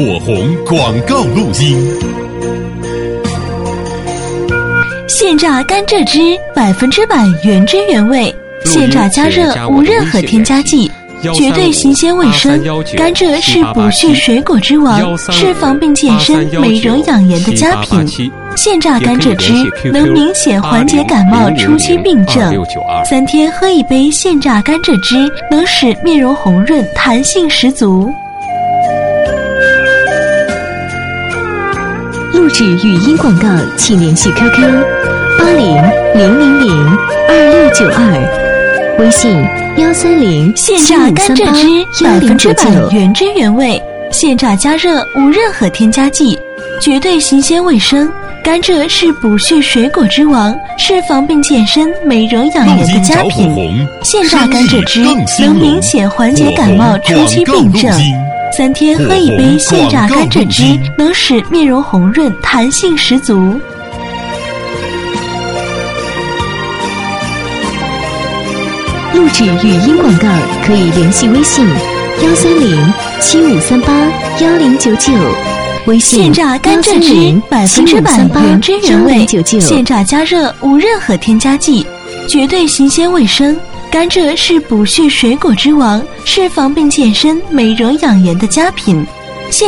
火红广告录音。 现榨甘蔗汁100%原汁原味，现榨加热无任何添加剂，绝对新鲜卫生。甘蔗是补血水果之王，是防病健身、美容养颜的佳品。现榨甘蔗汁能明显缓解感冒初期病症，3天喝一杯现榨甘蔗汁，能使面容红润、弹性十足。 录制语音广告，请联系 QQ800002，微信130 现榨甘蔗汁100%原汁原味，现榨加热无任何添加剂，绝对新鲜卫生。甘蔗是补血水果之王，是防病健身、美容养颜的佳品。现榨甘蔗汁能明显缓解感冒初期病症，3天喝一杯现榨甘蔗汁，能使面容红润、弹性十足。 录制语音广告可以联系微信13075381099，微信现榨甘蔗汁100%原汁原味，现榨加热无任何添加剂，绝对新鲜卫生。甘蔗是补血水果之王，是防病健身、美容养颜的佳品。